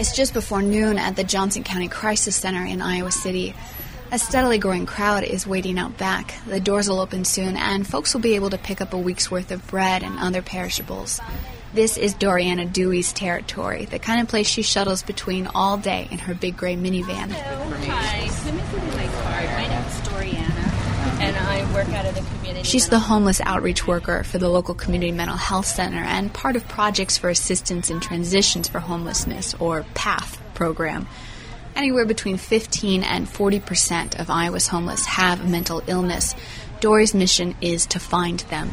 It's just before noon at the Johnson County Crisis Center in Iowa City. A steadily growing crowd is waiting out back. The doors will open soon, and folks will be able to pick up a week's worth of bread and other perishables. This is Doriana Dewey's territory, the kind of place she shuttles between all day in her big gray minivan. Hello. Hi. Let me give you my card. My name's Doriana, and I work out of the community. She's the homeless outreach worker for the local community mental health center and part of Projects for Assistance in Transitions for Homelessness, or PATH program. Anywhere between 15 and 40% of Iowa's homeless have mental illness. Dory's mission is to find them.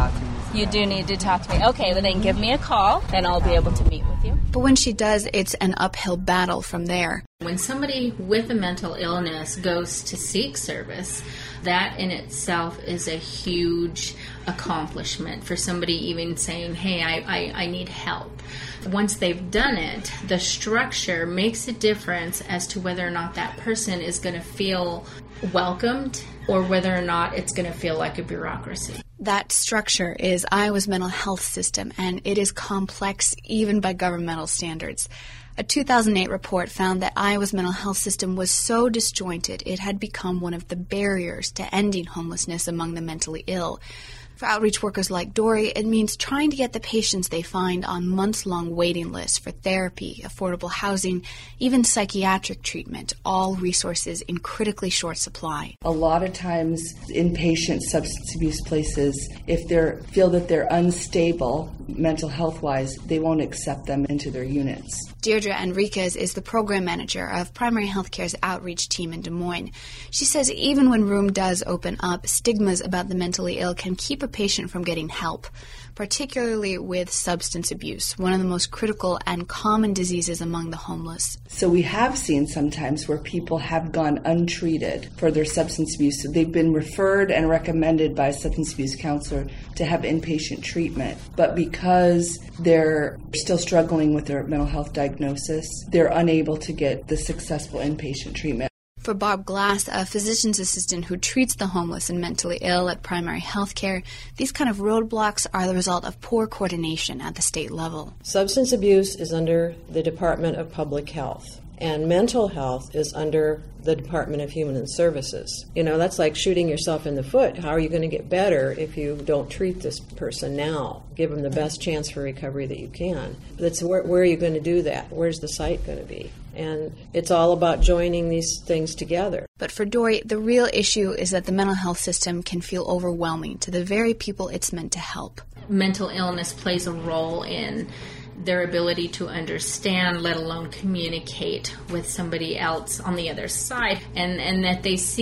You do need to talk to me. Okay, well then give me a call, and I'll be able to meet with you. But when she does, it's an uphill battle from there. When somebody with a mental illness goes to seek service, that in itself is a huge accomplishment for somebody even saying, hey, I need help. Once they've done it, the structure makes a difference as to whether or not that person is going to feel welcomed or whether or not it's going to feel like a bureaucracy. That structure is Iowa's mental health system, and it is complex even by governmental standards. A 2008 report found that Iowa's mental health system was so disjointed it had become one of the barriers to ending homelessness among the mentally ill. For outreach workers like Dory, it means trying to get the patients they find on months-long waiting lists for therapy, affordable housing, even psychiatric treatment, all resources in critically short supply. A lot of times, inpatient substance abuse places, if they feel that they're unstable mental health-wise, they won't accept them into their units. Deirdre Enriquez is the program manager of Primary Healthcare's outreach team in Des Moines. She says even when room does open up, stigmas about the mentally ill can keep a patient from getting help, particularly with substance abuse, one of the most critical and common diseases among the homeless. So we have seen sometimes where people have gone untreated for their substance abuse. So they've been referred and recommended by a substance abuse counselor to have inpatient treatment. But because they're still struggling with their mental health diagnosis, they're unable to get the successful inpatient treatment. For Barb Glass, a physician's assistant who treats the homeless and mentally ill at Primary Healthcare, these kind of roadblocks are the result of poor coordination at the state level. Substance abuse is under the Department of Public Health, and mental health is under the Department of Human Services. You know, that's like shooting yourself in the foot. How are you going to get better if you don't treat this person now? Give them the best chance for recovery that you can. That's where are you going to do that? Where's the site going to be? And it's all about joining these things together. But for Dory, the real issue is that the mental health system can feel overwhelming to the very people it's meant to help. Mental illness plays a role in their ability to understand, let alone communicate with somebody else on the other side, and that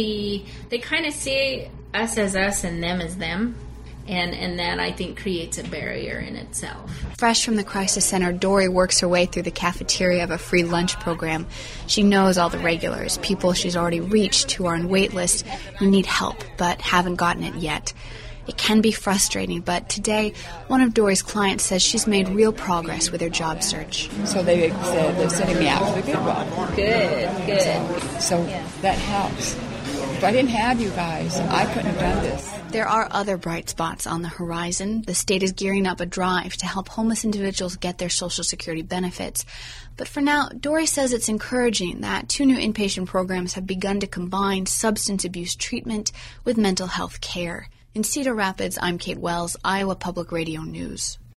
they kind of see us as us and them as them. And that, I think, creates a barrier in itself. Fresh from the Crisis Center, Dory works her way through the cafeteria of a free lunch program. She knows all the regulars, people she's already reached who are on wait lists who need help but haven't gotten it yet. It can be frustrating, but today, one of Dory's clients says she's made real progress with her job search. So they said they're sending me out to the Goodwill. Good. So that helps. If I didn't have you guys, I couldn't have done this. There are other bright spots on the horizon. The state is gearing up a drive to help homeless individuals get their Social Security benefits. But for now, Dory says it's encouraging that 2 new inpatient programs have begun to combine substance abuse treatment with mental health care. In Cedar Rapids, I'm Kate Wells, Iowa Public Radio News.